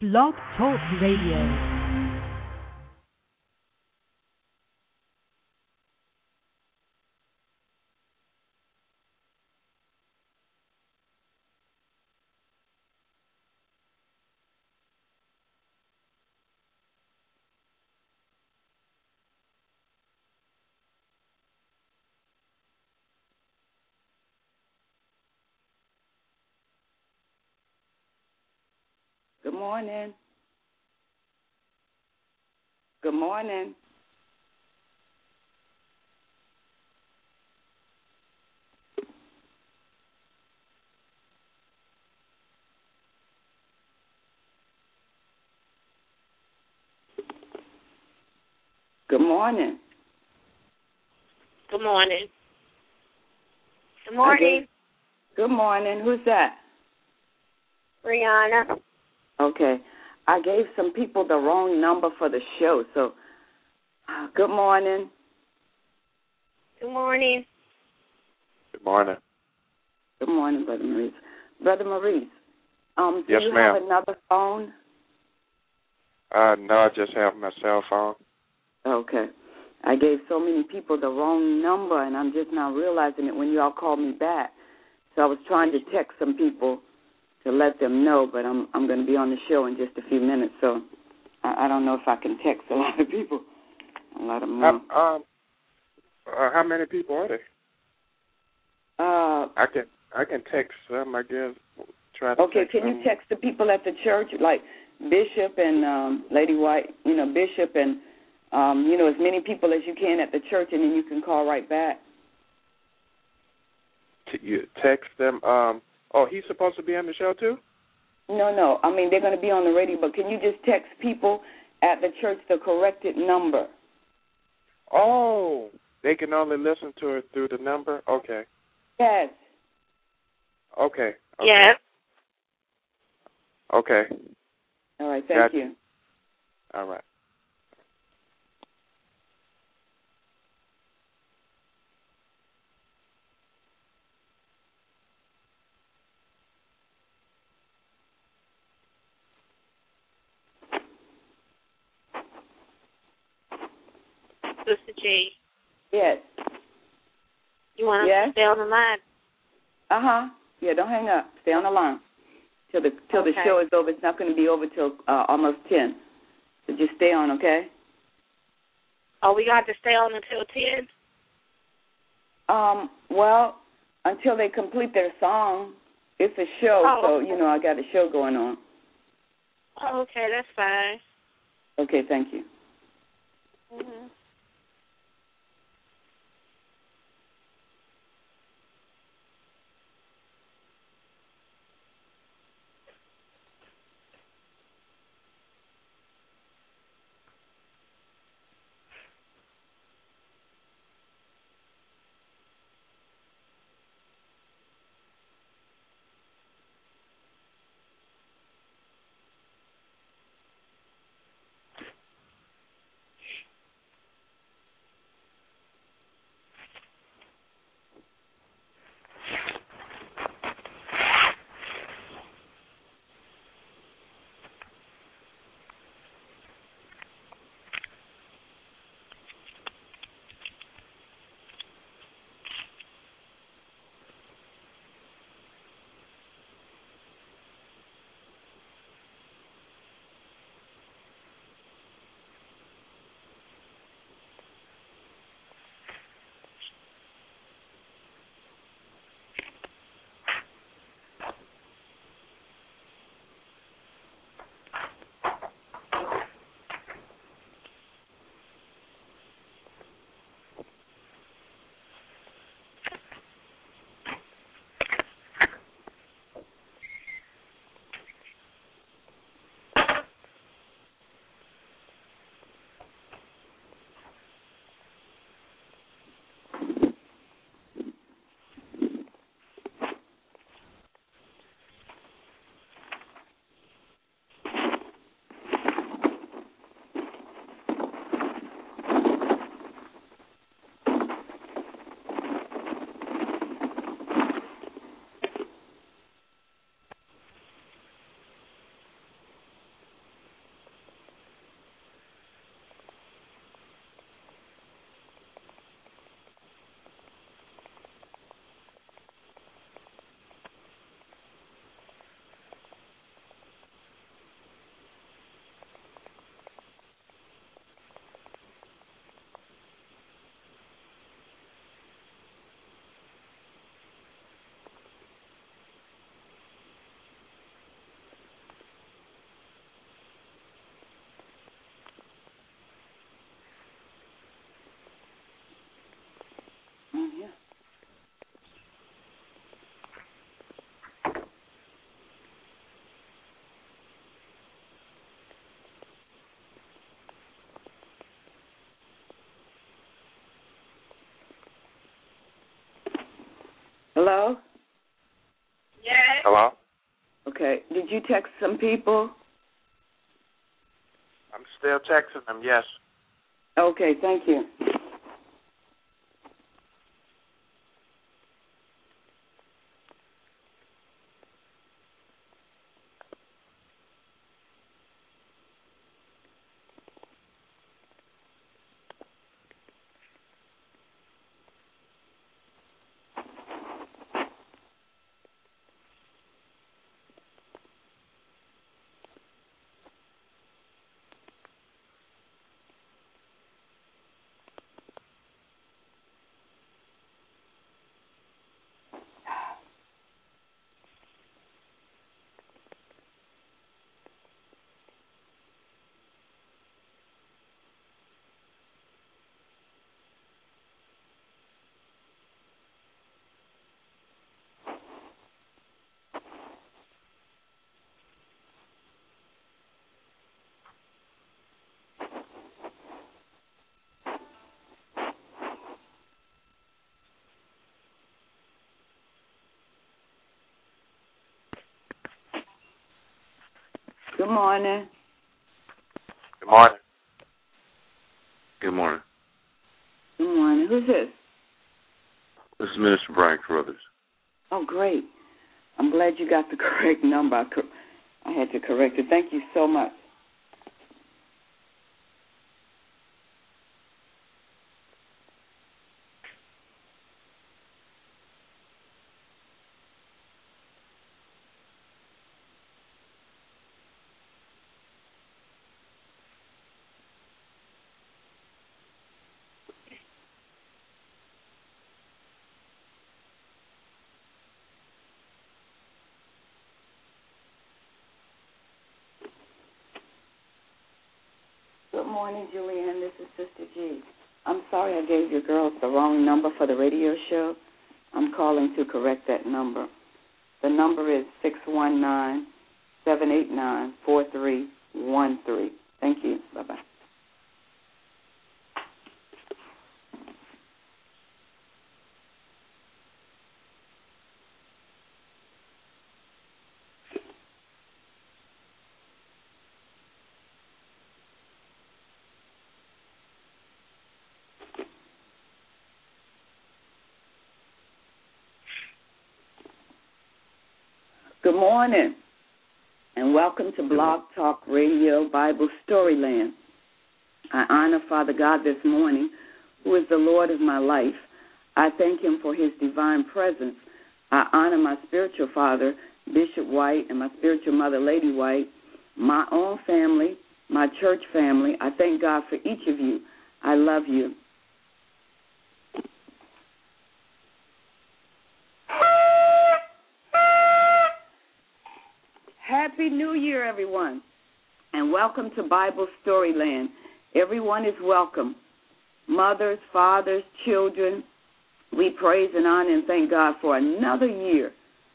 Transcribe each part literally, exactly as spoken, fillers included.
Blog Talk Radio. Good morning. Good morning. Good morning. Good morning. Good morning. Good morning. Who's that? Brianna. Okay. I gave some people the wrong number for the show, so uh, good morning. Good morning. Good morning. Good morning, Brother Maurice. Brother Maurice, um, do yes, you ma'am. have another phone? Uh, no, I just have my cell phone. Okay. I gave so many people the wrong number, and I'm just now realizing it when you all called me back. So I was trying to text some people to let them know, but I'm I'm going to be on the show in just a few minutes, so I, I don't know if I can text a lot of people. A lot of them know. How, um, uh, how many people are there? Uh, I can I can text some. I guess. Try to okay, text can some. you text the people at the church, like Bishop and um, Lady White? You know, Bishop and um, you know, as many people as you can at the church, and then you can call right back. T- you text them. Um. Oh, he's supposed to be on the show too? No, no. I mean, they're going to be on the radio, but can you just text people at the church the corrected number? Oh, they can only listen to it through the number? Okay. Yes. Okay. okay. Yes. Okay. All right, thank Got you. you. All right. Sister G. Yes. You want yes? to stay on the line? Uh-huh. Yeah, don't hang up. Stay on the line till the till okay. the show is over. It's not going to be over till uh, almost ten. So just stay on, okay? Oh, we got to stay on until ten? Um, well, until they complete their song. It's a show, Oh, so, okay. you know, I got a show going on. Oh, okay, that's fine. Okay, thank you. Mm-hmm. Hello? Yes. Hello? Okay. Did you text some people? I'm still texting them, yes. Okay, thank you. Good morning. Good morning. Good morning. Good morning. Who's this? This is Minister Brian Carruthers. Oh, great. I'm glad you got the correct number. I, cor- I had to correct it. Thank you so much. Good morning, Julianne. This is Sister G. I'm sorry I gave your girls the wrong number for the radio show. I'm calling to correct that number. The number is six one nine, seven eight nine, four three one three. Thank you. Bye-bye. Good morning, and welcome to Blog Talk Radio Bible Storyland. I honor Father God this morning, who is the Lord of my life. I thank him for his divine presence. I honor my spiritual father, Bishop White, and my spiritual mother, Lady White, my own family, my church family. I thank God for each of you. I love you. Happy New Year, everyone, and welcome to Bible Storyland. Everyone is welcome. Mothers, fathers, children, we praise and honor and thank God for another year,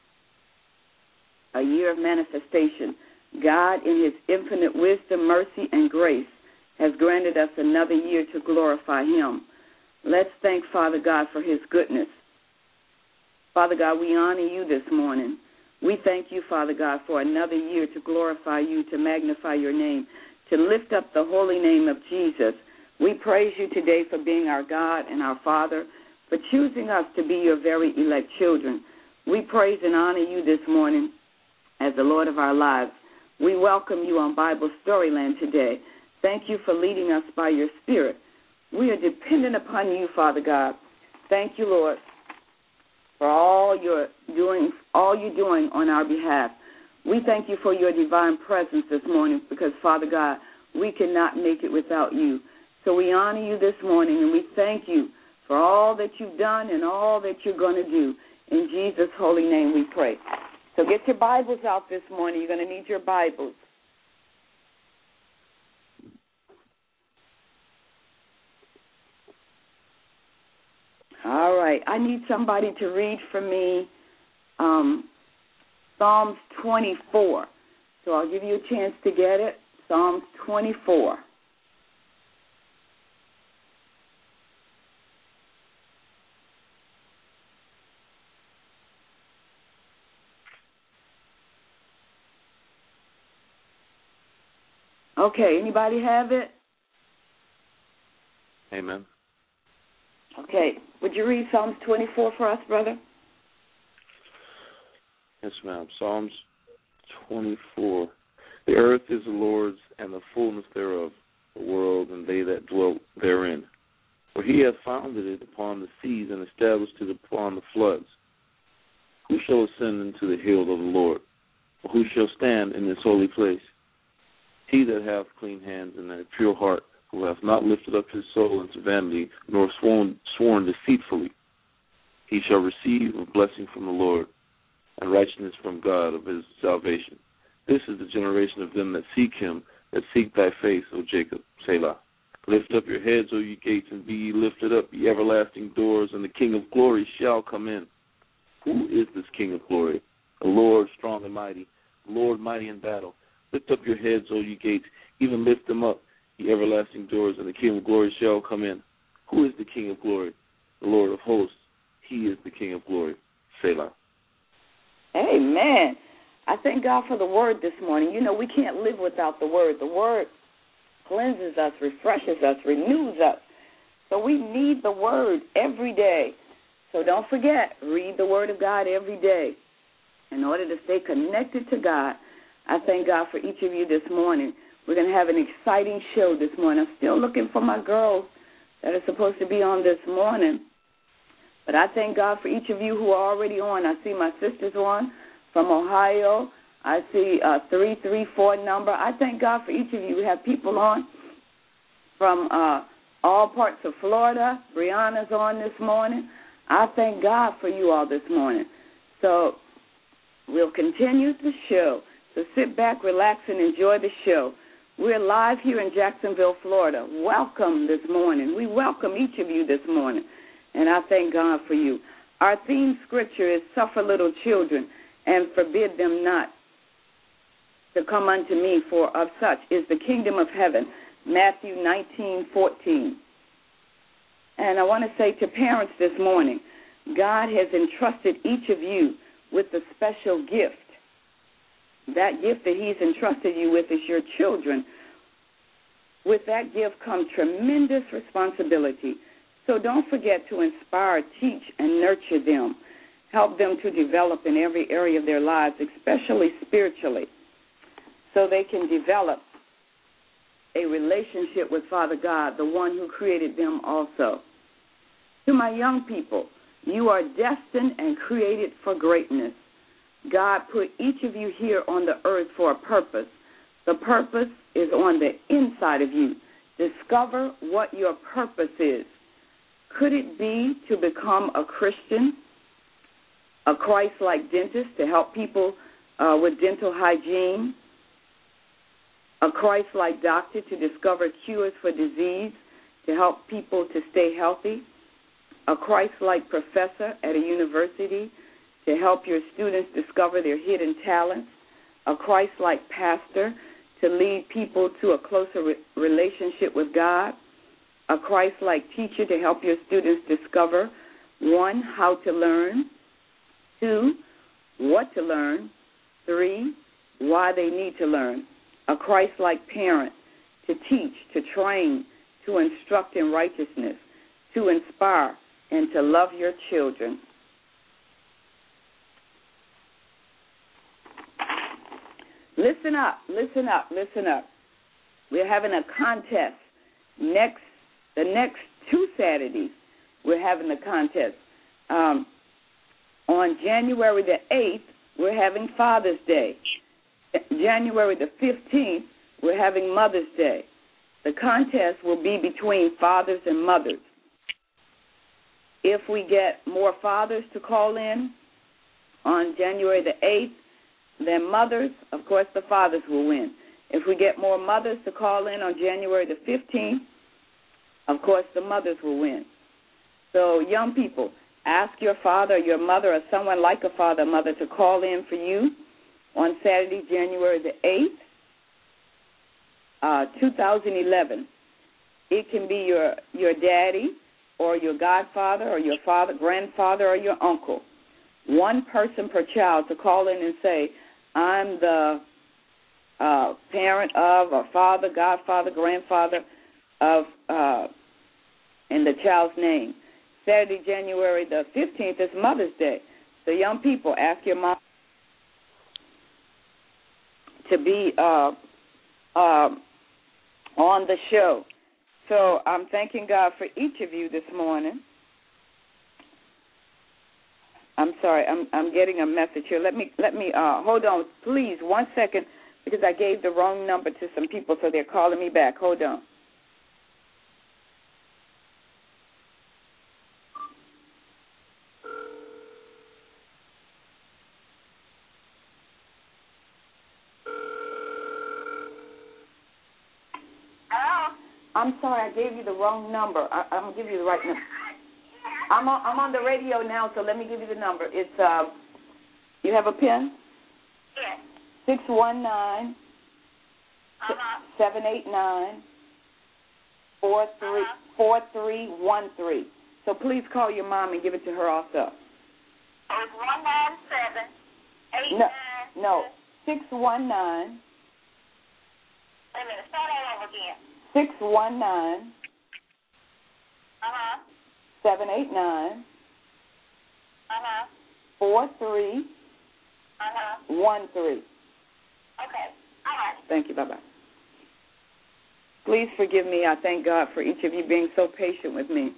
a year of manifestation. God, in his infinite wisdom, mercy, and grace, has granted us another year to glorify him. Let's thank Father God for his goodness. Father God, we honor you this morning. We thank you, Father God, for another year to glorify you, to magnify your name, to lift up the holy name of Jesus. We praise you today for being our God and our Father, for choosing us to be your very elect children. We praise and honor you this morning as the Lord of our lives. We welcome you on Bible Storyland today. Thank you for leading us by your Spirit. We are dependent upon you, Father God. Thank you, Lord, for all you're doing, all you're doing on our behalf. We thank you for your divine presence this morning because, Father God, we cannot make it without you. So we honor you this morning, and we thank you for all that you've done and all that you're going to do. In Jesus' holy name we pray. So get your Bibles out this morning. You're going to need your Bibles. All right. I need somebody to read for me um, Psalms twenty-four. So I'll give you a chance to get it. Psalms twenty-four. Okay, anybody have it? Amen. Okay, would you read Psalms twenty-four for us, brother? Yes, ma'am. Psalms twenty-four. The earth is the Lord's, and the fullness thereof, the world, and they that dwell therein. For he hath founded it upon the seas, and established it upon the floods. Who shall ascend into the hill of the Lord? Or who shall stand in his holy place? He that hath clean hands and a pure heart, who hath not lifted up his soul into vanity, nor sworn, sworn deceitfully, he shall receive a blessing from the Lord, and righteousness from God of his salvation. This is the generation of them that seek him, that seek thy face, O Jacob. Selah. Lift up your heads, O ye gates, and be ye lifted up, ye everlasting doors, and the King of glory shall come in. Who is this King of glory? The Lord strong and mighty, the Lord mighty in battle. Lift up your heads, O ye gates, even lift them up, ye everlasting doors, and the King of glory shall come in. Who is the King of glory? The Lord of hosts. He is the King of glory. Selah. Amen. I thank God for the word this morning. You know, we can't live without the word. The word cleanses us, refreshes us, renews us. So we need the word every day. So don't forget, read the word of God every day in order to stay connected to God. I thank God for each of you this morning. We're going to have an exciting show this morning. I'm still looking for my girls that are supposed to be on this morning. But I thank God for each of you who are already on. I see my sisters on from Ohio. I see a three three four number. I thank God for each of you. We have people on from uh, all parts of Florida. Brianna's on this morning. I thank God for you all this morning. So we'll continue the show. So sit back, relax, and enjoy the show. We're live here in Jacksonville, Florida. Welcome this morning. We welcome each of you this morning, and I thank God for you. Our theme scripture is, suffer little children and forbid them not to come unto me, for of such is the kingdom of heaven, Matthew nineteen fourteen. And I want to say to parents this morning, God has entrusted each of you with a special gift. That gift that he's entrusted you with is your children. With that gift comes tremendous responsibility. So don't forget to inspire, teach, and nurture them. Help them to develop in every area of their lives, especially spiritually, so they can develop a relationship with Father God, the one who created them also. To my young people, you are destined and created for greatness. God put each of you here on the earth for a purpose. The purpose is on the inside of you. Discover what your purpose is. Could it be to become a Christian, a Christ-like dentist to help people uh, with dental hygiene, a Christ-like doctor to discover cures for disease, to help people to stay healthy, a Christ-like professor at a university to help your students discover their hidden talents, a Christ-like pastor to lead people to a closer re- relationship with God, a Christ-like teacher to help your students discover, one, how to learn, two, what to learn, three, why they need to learn, a Christ-like parent to teach, to train, to instruct in righteousness, to inspire, and to love your children. Listen up, listen up, listen up. We're having a contest next, the next two Saturdays. We're having a contest. Um, on January the eighth, we're having Father's Day. January the fifteenth, we're having Mother's Day. The contest will be between fathers and mothers. If we get more fathers to call in on January the eighth than mothers, of course the fathers will win. If we get more mothers to call in on January the fifteenth, of course the mothers will win. So young people, ask your father or your mother or someone like a father or mother to call in for you on Saturday, January the eighth, uh, two thousand eleven. It can be your, your daddy or your godfather or your father, grandfather, or your uncle. One person per child to call in and say, I'm the uh, parent of, or father, godfather, grandfather of, uh, in the child's name. Saturday, January the fifteenth is Mother's Day. So young people, ask your mom to be uh, uh, on the show. So I'm thanking God for each of you this morning. I'm sorry, I'm I'm getting a message here. Let me let me uh, hold on, please, one second, because I gave the wrong number to some people, so they're calling me back. Hold on. I'm sorry, I gave you the wrong number. I, I'm going to give you the right number. I'm on, I'm on the radio now, so let me give you the number. It's, uh, you have a pen? Yes. six one nine, Uh-huh. seven eight nine, four three one three. So please call your mom and give it to her also. It's one nine seven eight No, nine. no, six one nine. Wait a minute, start all over again. six one nine, Uh-huh. seven eight nine, Uh-huh. four three Uh-huh. one three. Okay. All right. Thank you. Bye-bye. Please forgive me. I thank God for each of you being so patient with me.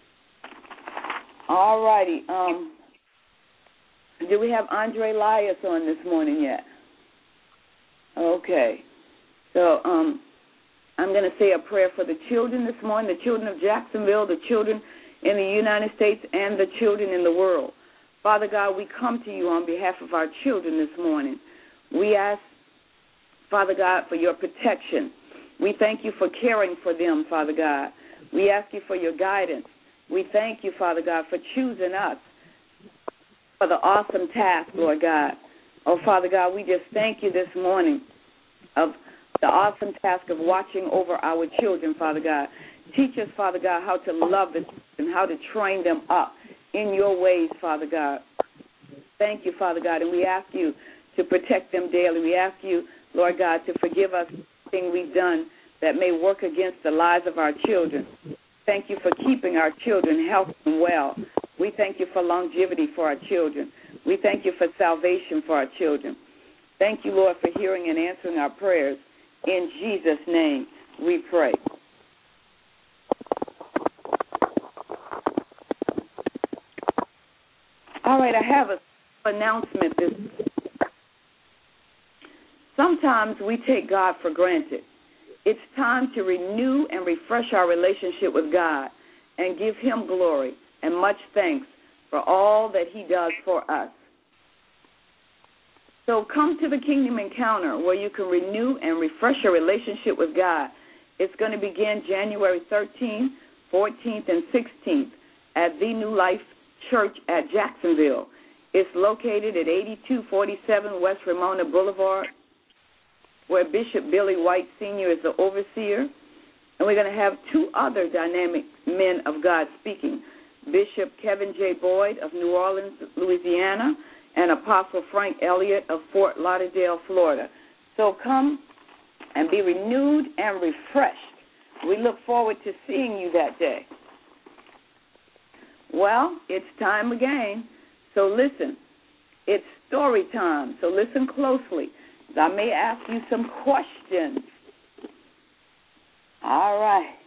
All righty. Um, do we have Andre Elias on this morning yet? Okay. So um, I'm going to say a prayer for the children this morning, the children of Jacksonville, the children in the United States, and the children in the world. Father God, we come to you on behalf of our children this morning. We ask, Father God, for your protection. We thank you for caring for them, Father God. We ask you for your guidance. We thank you, Father God, for choosing us for the awesome task, Lord God. Oh, Father God, we just thank you this morning of the awesome task of watching over our children, Father God. Teach us, Father God, how to love them and how to train them up in your ways, Father God. Thank you, Father God, and we ask you to protect them daily. We ask you, Lord God, to forgive us for anything we've done that may work against the lives of our children. Thank you for keeping our children healthy and well. We thank you for longevity for our children. We thank you for salvation for our children. Thank you, Lord, for hearing and answering our prayers. In Jesus' name we pray. All right, I have an announcement. This Sometimes we take God for granted. It's time to renew and refresh our relationship with God and give him glory and much thanks for all that he does for us. So come to the Kingdom Encounter where you can renew and refresh your relationship with God. It's going to begin January thirteenth, fourteenth, and sixteenth at The New Life Church at Jacksonville. It's located at eighty-two forty-seven West Ramona Boulevard, where Bishop Billy White Senior is the overseer. And we're going to have two other dynamic men of God speaking, Bishop Kevin J. Boyd of New Orleans, Louisiana, and Apostle Frank Elliott of Fort Lauderdale, Florida. So come and be renewed and refreshed. We look forward to seeing you that day. Well, it's time again. So listen, it's story time. So listen closely. I may ask you some questions. All right.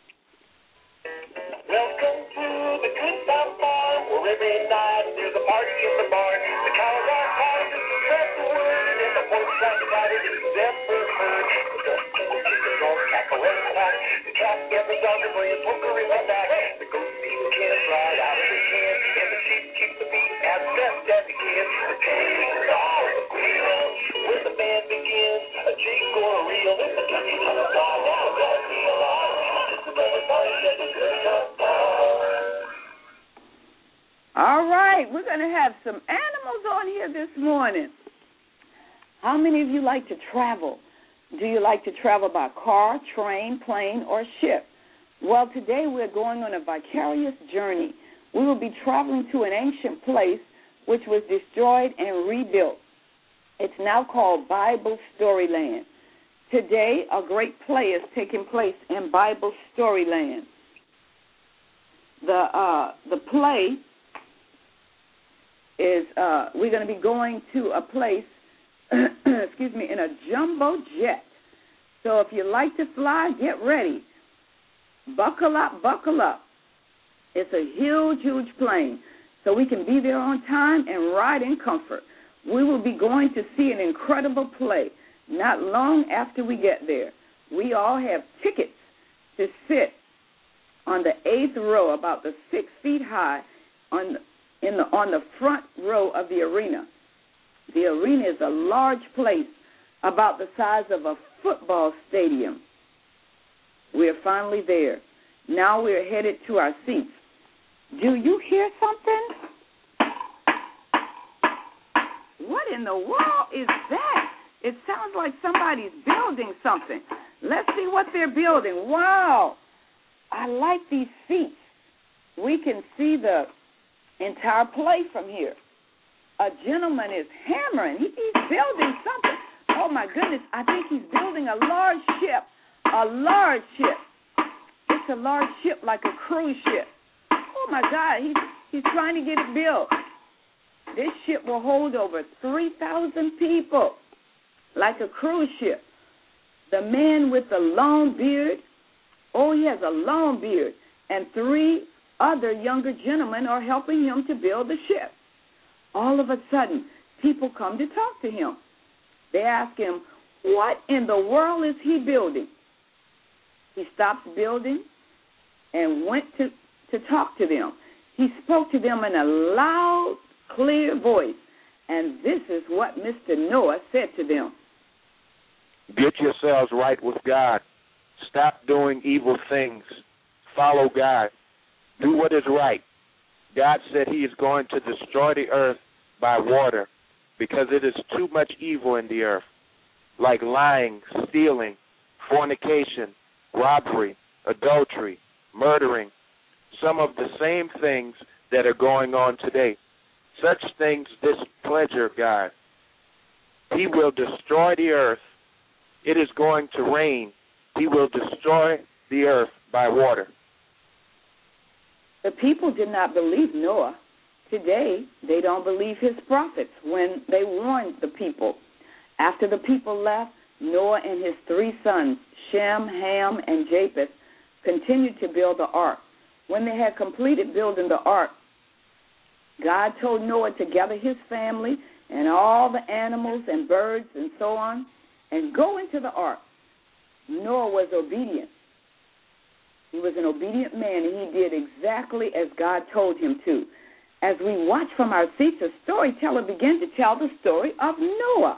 Welcome to the Good South Bar, where every night there's a party in the barn. The Colorado party is the best word, and the pork chop party is never heard. The dust will keep the dog tackle every time. The cat and the dog are playing poker in my back. The goat eats the cans right out of the can, and the sheep keep the beat as best as he can. The pigs are squealing when the band begins. A jig or a reel, it's the turkey to the star. Now just be alive. It's the best party at the Good South Bar. All right, we're going to have some animals on here this morning. How many of you like to travel? Do you like to travel by car, train, plane, or ship? Well, today we're going on a vicarious journey. We will be traveling to an ancient place which was destroyed and rebuilt. It's now called Bible Storyland. Today, a great play is taking place in Bible Storyland. The uh, the play is uh, we're going to be going to a place, excuse me, in a jumbo jet. So if you like to fly, get ready. Buckle up, buckle up. It's a huge, huge plane, so we can be there on time and ride in comfort. We will be going to see an incredible play not long after we get there. We all have tickets to sit on the eighth row, about the six feet high, on the, in the on the front row of the arena. The arena is a large place, about the size of a football stadium. We are finally there. Now we are headed to our seats. Do you hear something? What in the world is that? It sounds like somebody's building something. Let's see what they're building. Wow. I like these seats. We can see the entire play from here. A gentleman is hammering. He, he's building something. Oh, my goodness. I think he's building a large ship. A large ship. It's a large ship like a cruise ship. Oh, my God. He's, he's trying to get it built. This ship will hold over three thousand people like a cruise ship. The man with the long beard, oh, he has a long beard, and three other younger gentlemen are helping him to build the ship. All of a sudden, people come to talk to him. They ask him, what in the world is he building? He stopped building and went to, to talk to them. He spoke to them in a loud, clear voice, and this is what Mister Noah said to them. Get yourselves right with God. Stop doing evil things. Follow God. Do what is right. God said he is going to destroy the earth by water because it is too much evil in the earth, like lying, stealing, fornication, robbery, adultery, murdering, some of the same things that are going on today. Such things displeasure God. He will destroy the earth. It is going to rain. He will destroy the earth by water. The people did not believe Noah. Today, they don't believe his prophets when they warned the people. After the people left, Noah and his three sons, Shem, Ham, and Japheth, continued to build the ark. When they had completed building the ark, God told Noah to gather his family and all the animals and birds and so on and go into the ark. Noah was obedient. He was an obedient man, and he did exactly as God told him to. As we watch from our seats, a storyteller began to tell the story of Noah.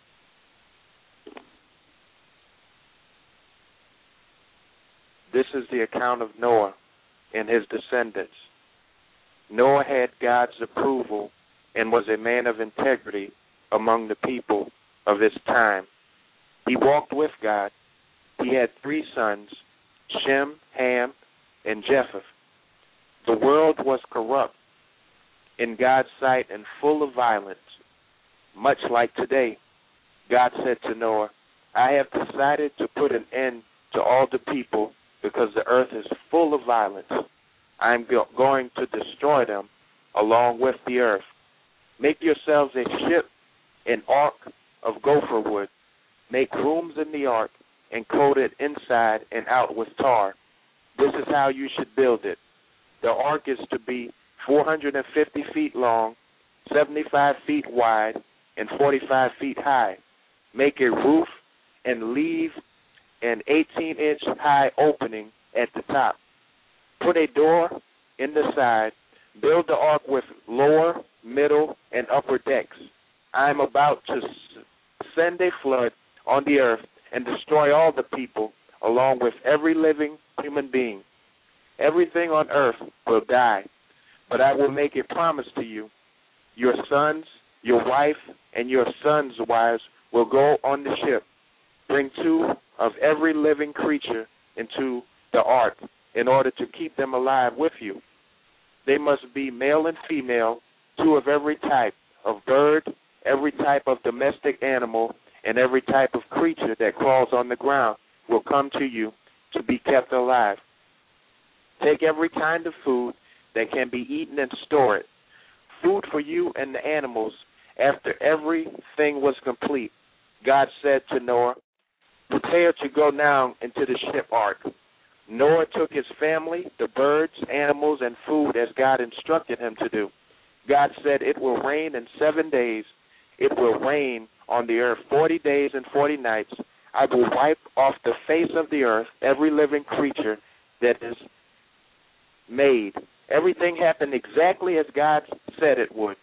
This is the account of Noah and his descendants. Noah had God's approval and was a man of integrity among the people of his time. He walked with God. He had three sons, Shem, Ham, and Japheth. The world was corrupt in God's sight and full of violence. Much like today, God said to Noah, I have decided to put an end to all the people because the earth is full of violence. I am go- going to destroy them along with the earth. Make yourselves a ship, an ark of gopher wood. Make rooms in the ark and coat it inside and out with tar. This is how you should build it. The ark is to be four hundred fifty feet long, seventy-five feet wide, and forty-five feet high. Make a roof and leave an eighteen-inch high opening at the top. Put a door in the side. Build the ark with lower, middle, and upper decks. I am about to send a flood on the earth and destroy all the people, along with every living human being. Everything on earth will die, but I will make a promise to you. Your sons, your wife, and your sons' wives will go on the ship. Bring two of every living creature into the ark in order to keep them alive with you. They must be male and female, two of every type of bird, every type of domestic animal, and every type of creature that crawls on the ground will come to you to be kept alive. Take every kind of food that can be eaten and store it, food for you and the animals. After everything was complete, God said to Noah, prepare to go now into the ship ark. Noah took his family, the birds, animals, and food as God instructed him to do. God said, it will rain in seven days. It will rain on the earth forty days and forty nights. I will wipe off the face of the earth every living creature that is made. Everything happened exactly as God said it would.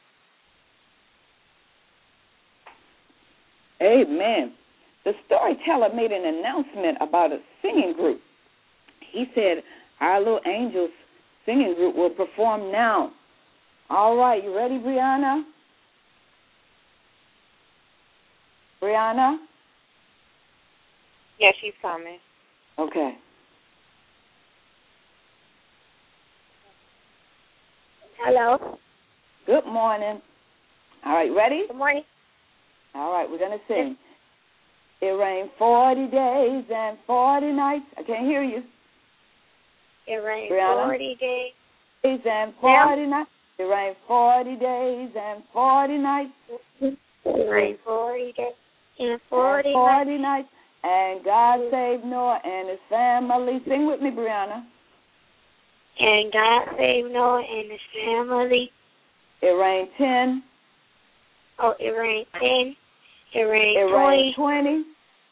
Amen. The storyteller made an announcement about a singing group. He said, our little angels singing group will perform now. All right, you ready, Brianna? Brianna? Yeah, she's coming. Okay. Hello. Good morning. All right, ready? Good morning. All right, we're going to sing. It rained forty days and forty nights. I can't hear you. It rained Brianna? forty days. Days and forty nights. It rained forty days and forty nights. It rained forty days and forty, and forty nights. And God saved Noah and his family. Sing with me, Brianna. And God saved Noah and his family. It rained ten. Oh, it rained ten. It rained it twenty. Rained twenty.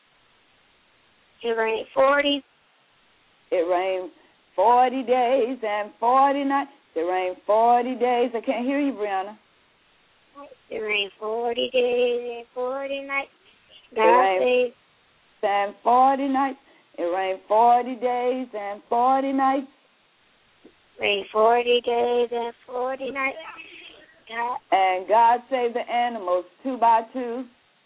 It rained forty. It rained forty days and forty nights. It rained forty days. I can't hear you, Brianna. It rained forty days and forty nights. God it rained saved. And forty nights. It rained forty days and forty nights. Rained forty days and forty nights. God. And God saved the animals two by two.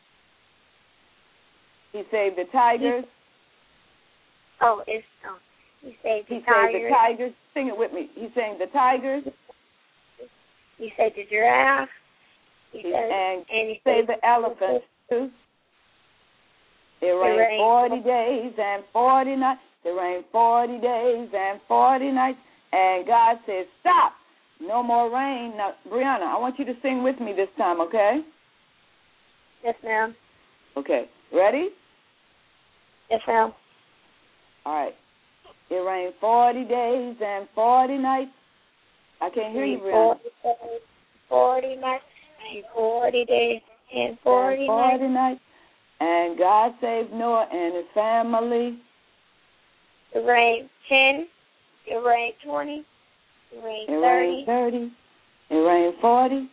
He saved the tigers. Oh, it's oh, he saved the he tigers. He saved the tigers. Sing it with me. He saved the tigers. He saved the giraffe. He he, saved, and, and he saved saved the elephants too. It rained, it rained forty days and forty nights. It rained forty days and forty nights. And God said, stop. No more rain. Now, Brianna, I want you to sing with me this time, okay? Yes, ma'am. Okay. Ready? Yes, ma'am. All right. It rained forty days and forty nights. I can't hear you, Brianna. forty nights and forty days and forty, and forty nights. nights. And God saved Noah and his family. It rained ten. It rained twenty. It rained it thirty. Rained thirty. It rained forty.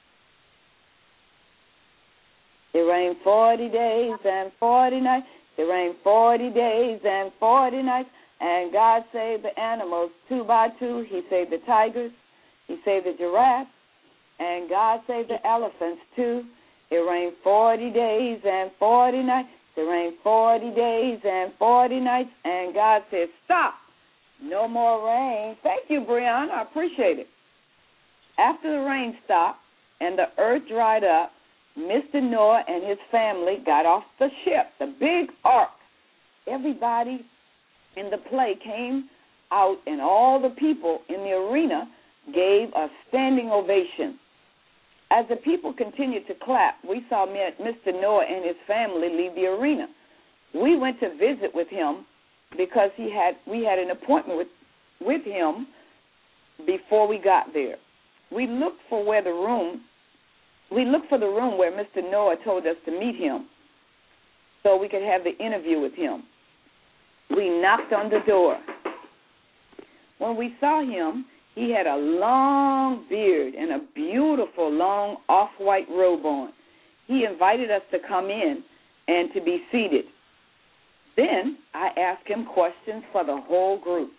It rained forty days and forty nights. It rained forty days and forty nights. And God saved the animals two by two. He saved the tigers. He saved the giraffes. And God saved the elephants too. It rained forty days and forty nights. It rained forty days and forty nights. And God said, stop. No more rain. Thank you, Brianna. I appreciate it. After the rain stopped and the earth dried up, Mister Noah and his family got off the ship, the big ark. Everybody in the play came out, and all the people in the arena gave a standing ovation. As the people continued to clap, we saw Mister Noah and his family leave the arena. We went to visit with him because he had we had an appointment with, with him before we got there. We looked for where the room, we looked for the room where Mister Noah told us to meet him so we could have the interview with him. We knocked on the door. When we saw him, he had a long beard and a beautiful long off-white robe on. He invited us to come in and to be seated. Then I asked him questions for the whole group.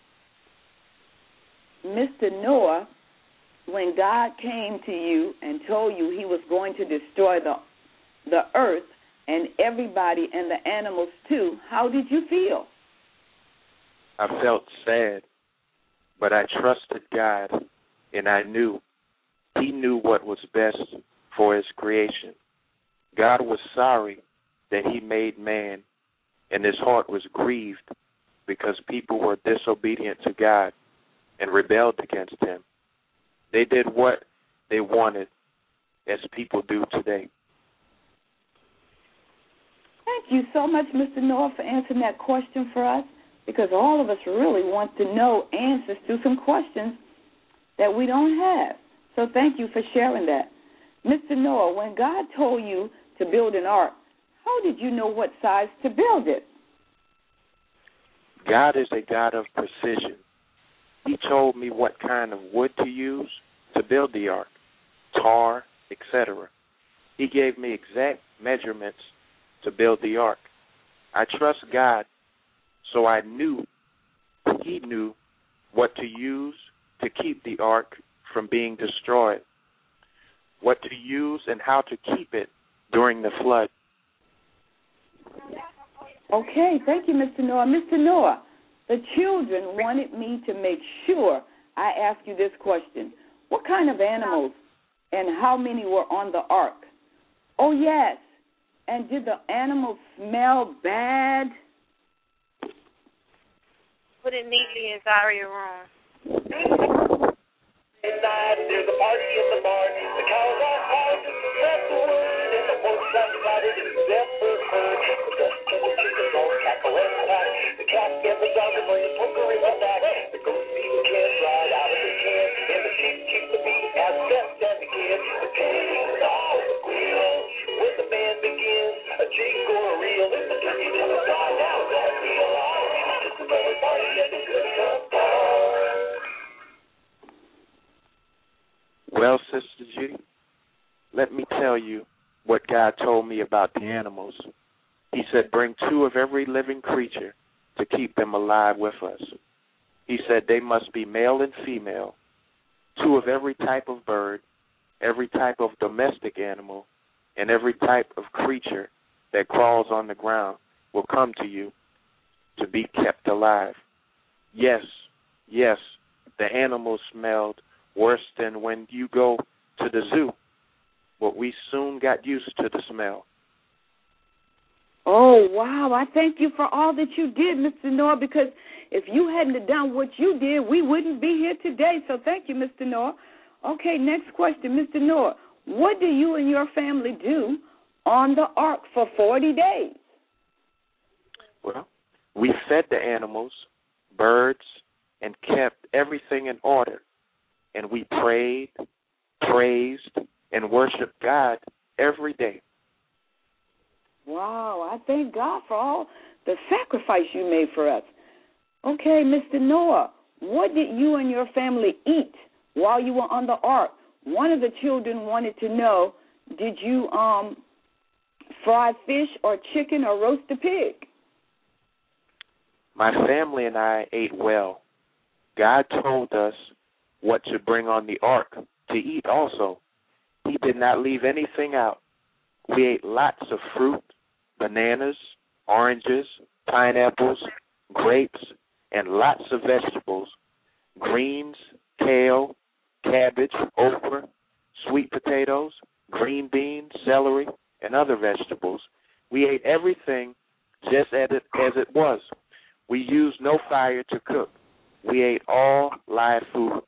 Mister Noah, when God came to you and told you he was going to destroy the the earth and everybody and the animals too, how did you feel? I felt sad, but I trusted God, and I knew he knew what was best for his creation. God was sorry that he made man, and his heart was grieved because people were disobedient to God and rebelled against him. They did what they wanted, as people do today. Thank you so much, Mister Noah, for answering that question for us, because all of us really want to know answers to some questions that we don't have. So thank you for sharing that. Mister Noah, when God told you to build an ark, how did you know what size to build it? God is a God of precision. He told me what kind of wood to use to build the ark, tar, et cetera. He gave me exact measurements to build the ark. I trust God, so I knew he knew what to use to keep the ark from being destroyed, what to use and how to keep it during the flood. Okay, thank you, Mister Noah. Mister Noah, the children wanted me to make sure I ask you this question. What kind of animals and how many were on the ark? Oh, yes. And did the animals smell bad? Put it neatly inside your room. Inside, there's a party in the barn. The cows are hard to spread the word, and the horse outside it is never heard. The dust and the chickens all cackle and quack. The cat gets the dog and brings the poker in the back. The goat feeds the kids right out of the can, and the sheep keep the meat as best as it can. The pigs all squeal when the band begins. A jig or a reel, if the turkey doesn't die now, don't be alarmed. It's just another party at the good enough barn. Well, Sister G, let me tell you what God told me about the animals. He said, bring two of every living creature to keep them alive with us. He said they must be male and female, two of every type of bird, every type of domestic animal, and every type of creature that crawls on the ground will come to you to be kept alive. Yes, yes, the animals smelled worse than when you go to the zoo, but we soon got used to the smell. Oh, wow. I thank you for all that you did, Mister Noah, because if you hadn't have done what you did, we wouldn't be here today. So thank you, Mister Noah. Okay, next question, Mister Noah. What do you and your family do on the ark for forty days? Well, we fed the animals, birds, and kept everything in order. And we prayed, praised, and worshiped God every day. Wow, I thank God for all the sacrifice you made for us. Okay, Mister Noah, what did you and your family eat while you were on the ark? One of the children wanted to know, did you um, fry fish or chicken or roast a pig? My family and I ate well. God told us what to bring on the ark to eat also. He did not leave anything out. We ate lots of fruit, bananas, oranges, pineapples, grapes, and lots of vegetables, greens, kale, cabbage, okra, sweet potatoes, green beans, celery, and other vegetables. We ate everything just as it, as it was. We used no fire to cook. We ate all live food.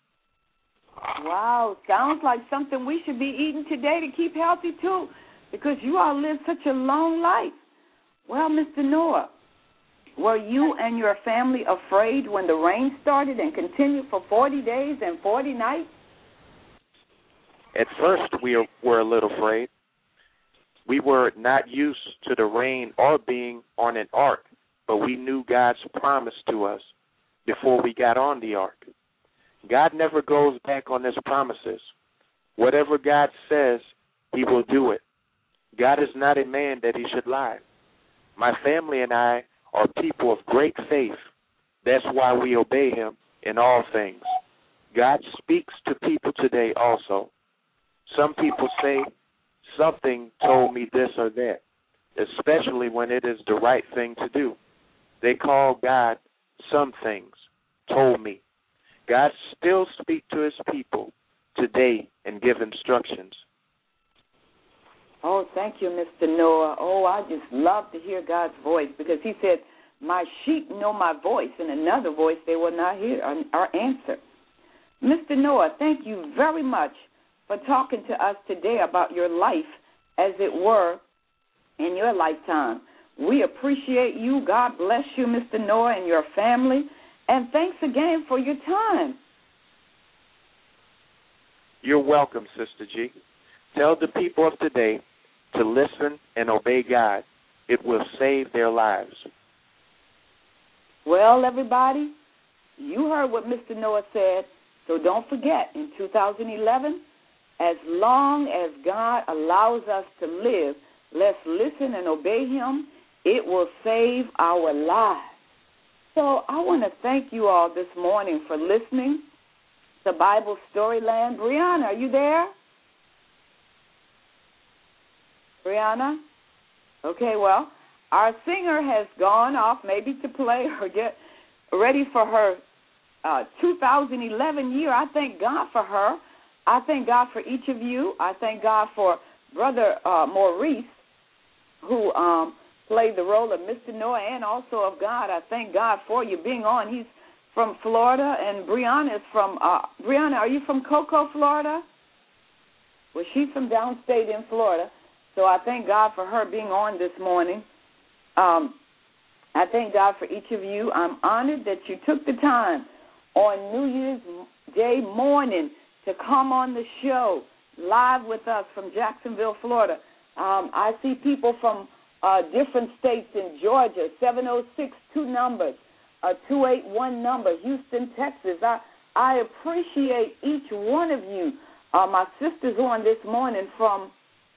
Wow, sounds like something we should be eating today to keep healthy, too, because you all live such a long life. Well, Mister Noah, were you and your family afraid when the rain started and continued for forty days and forty nights? At first, we were a little afraid. We were not used to the rain or being on an ark, but we knew God's promise to us before we got on the ark. God never goes back on his promises. Whatever God says, he will do it. God is not a man that he should lie. My family and I are people of great faith. That's why we obey him in all things. God speaks to people today also. Some people say, something told me this or that, especially when it is the right thing to do. They call God some things, told me. God still speaks to his people today and give instructions. Oh, thank you, Mister Noah. Oh, I just love to hear God's voice because he said, my sheep know my voice, and another voice they will not hear or answer. Mister Noah, thank you very much for talking to us today about your life, as it were, in your lifetime. We appreciate you. God bless you, Mister Noah, and your family. And thanks again for your time. You're welcome, Sister G. Tell the people of today to listen and obey God. It will save their lives. Well, everybody, you heard what Mister Noah said, so don't forget, in two thousand eleven, as long as God allows us to live, let's listen and obey him. It will save our lives. So I want to thank you all this morning for listening to Bible Storyland. Brianna, are you there? Brianna? Okay, well, our singer has gone off maybe to play or get ready for her uh, two thousand eleven year. I thank God for her. I thank God for each of you. I thank God for Brother uh, Maurice, who um, played the role of Mister Noah and also of God. I thank God for you being on. He's from Florida, and Brianna is from, uh, Brianna, are you from Cocoa, Florida? Well, she's from downstate in Florida, so I thank God for her being on this morning. Um, I thank God for each of you. I'm honored that you took the time on New Year's Day morning to come on the show live with us from Jacksonville, Florida. Um, I see people from uh, different states in Georgia, seven oh six, two numbers, uh, two eight one number, Houston, Texas. I, I appreciate each one of you. Uh, my sister's on this morning from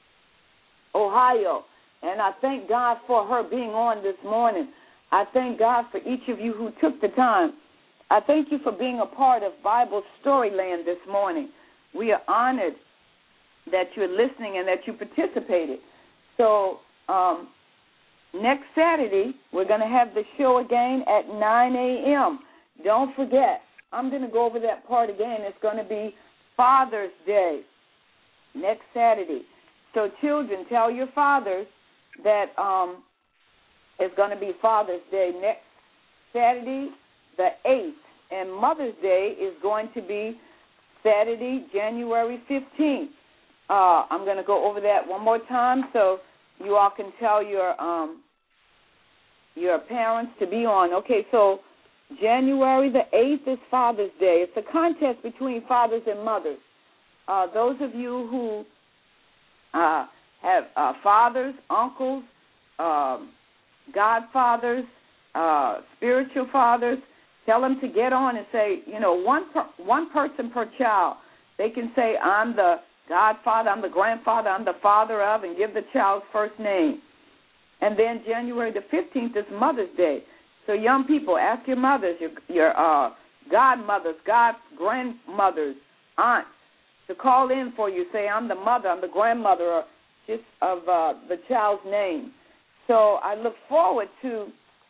Ohio, and I thank God for her being on this morning. I thank God for each of you who took the time. I thank you for being a part of Bible Storyland this morning. We are honored that you're listening and that you participated. So um, next Saturday, we're going to have the show again at nine a.m. Don't forget, I'm going to go over that part again. It's going to be Father's Day next Saturday. So children, tell your fathers that um, it's going to be Father's Day next Saturday, the eighth, and Mother's Day is going to be Saturday, January fifteenth. Uh, I'm going to go over that one more time so you all can tell your um, your parents to be on. Okay, so January the eighth is Father's Day. It's a contest between fathers and mothers. Uh, those of you who uh, have uh, fathers, uncles, um, godfathers, uh, spiritual fathers, tell them to get on and say, you know, one per, one person per child. They can say, I'm the godfather, I'm the grandfather, I'm the father of, and give the child's first name. And then January the fifteenth is Mother's Day. So young people, ask your mothers, your, your uh, godmothers, god grandmothers, aunts, to call in for you. Say, I'm the mother, I'm the grandmother, or just of uh, the child's name. So I look forward to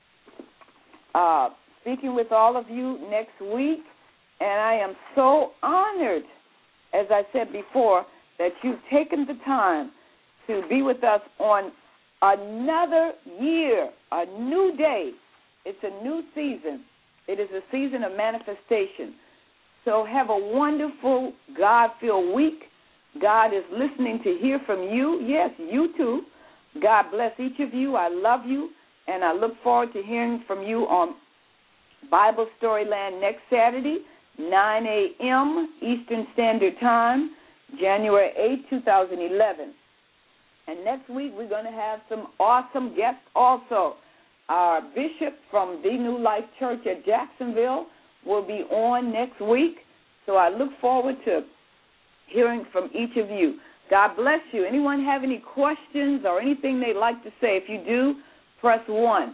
uh, speaking with all of you next week, and I am so honored, as I said before, that you've taken the time to be with us on another year, a new day. It's a new season. It is a season of manifestation. So have a wonderful, God-filled week. God is listening to hear from you. Yes, you too. God bless each of you. I love you, and I look forward to hearing from you on Bible Storyland next Saturday, nine a.m. Eastern Standard Time, January eighth, two thousand eleven. And next week we're going to have some awesome guests also. Our bishop from the New Life Church at Jacksonville will be on next week. So I look forward to hearing from each of you. God bless you. Anyone have any questions or anything they'd like to say? If you do, press one.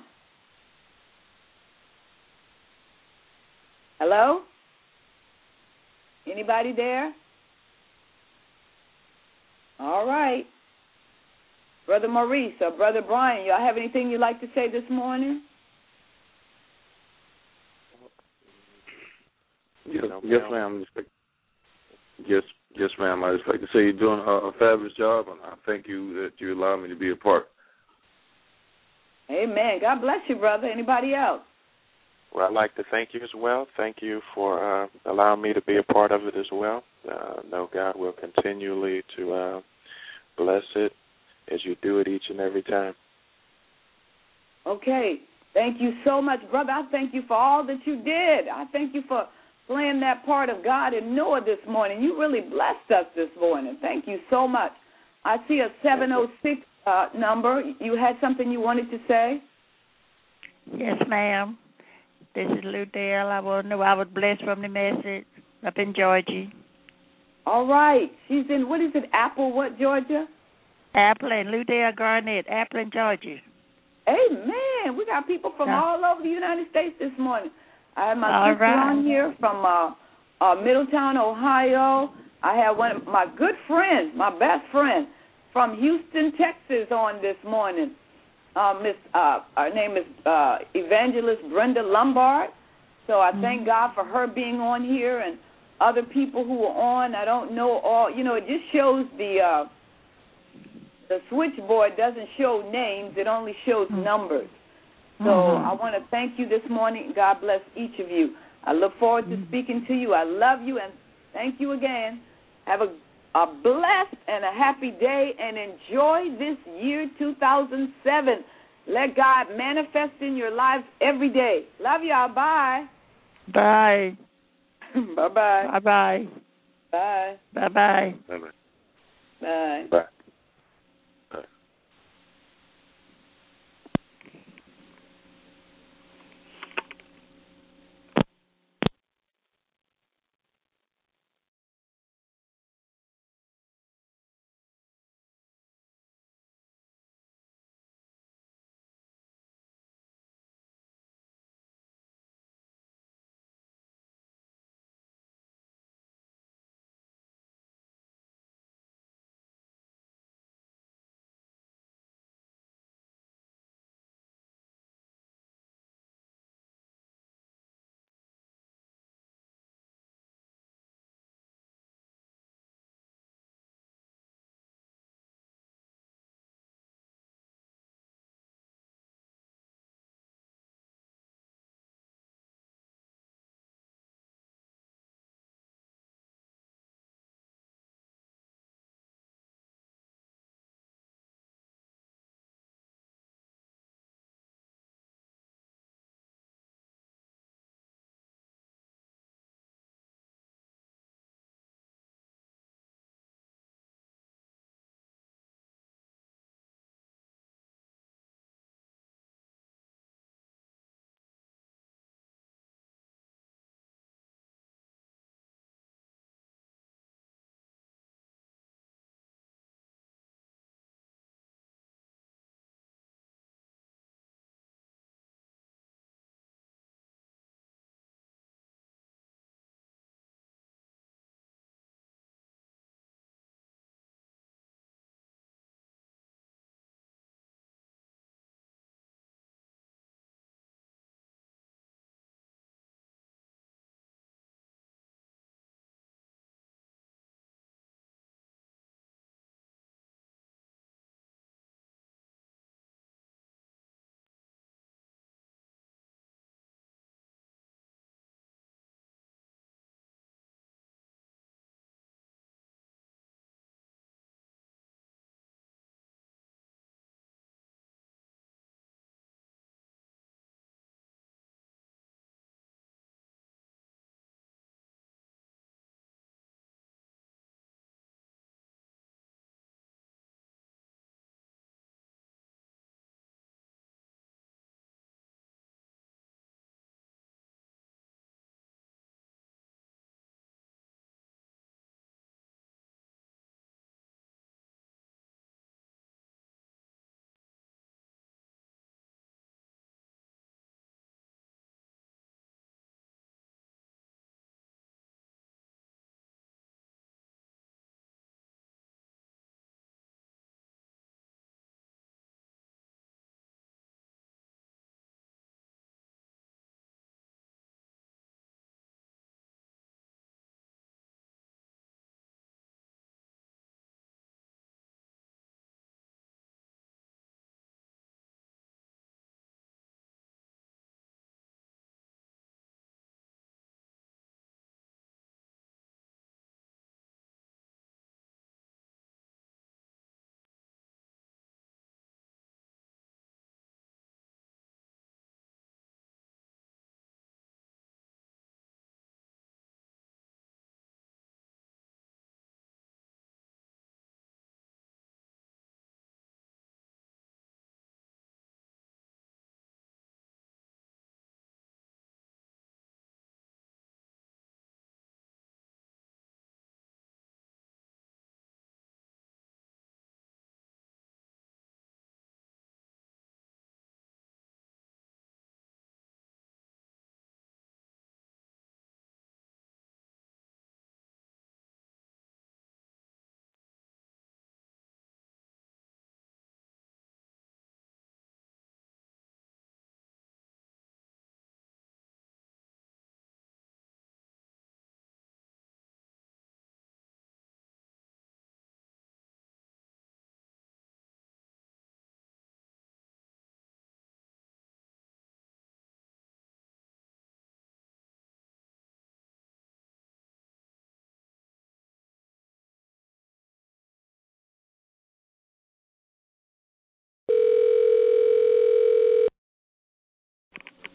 Hello? Anybody there? All right. Brother Maurice or Brother Brian, y'all have anything you'd like to say this morning? Yes, yes ma'am. Just Yes, ma'am. I just like to say you're doing a, a fabulous job, and I thank you that you allow me to be a part. Amen. God bless you, brother. Anybody else? Well, I'd like to thank you as well. Thank you for uh, allowing me to be a part of it as well. Uh, know God will continually to uh, bless it as you do it each and every time. Okay. Thank you so much, brother. I thank you for all that you did. I thank you for playing that part of God in Noah this morning. You really blessed us this morning. Thank you so much. I see a seven oh six uh, number. You had something you wanted to say? Yes, ma'am. This is Lou Dale. I want to know I was blessed from the message up in Georgia. All right. She's in, what is it, Apple, what, Georgia? Apple and Lou Dale Garnett, Apple and Georgia. Amen. We got people from Yeah. all over the United States this morning. I had my All sister right. on here from uh, uh, Middletown, Ohio. I have one of my good friends, my best friend, from Houston, Texas on this morning. Uh, Miss, uh, her name is uh, Evangelist Brenda Lombard. So I thank Mm-hmm. God for her being on here and other people who are on. I don't know all. You know, it just shows the uh, the switchboard doesn't show names. It only shows Mm-hmm. numbers. So Mm-hmm. I want to thank you this morning. God bless each of you. I look forward to speaking to you. I love you, and thank you again. Have a, a blessed and a happy day, and enjoy this year two thousand seven. Let God manifest in your lives every day. Love y'all. Bye. Bye. Bye-bye. Bye-bye. Bye. Bye-bye. Bye-bye. Bye. Bye.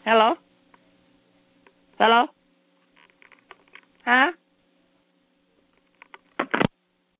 Hello? Hello? Huh?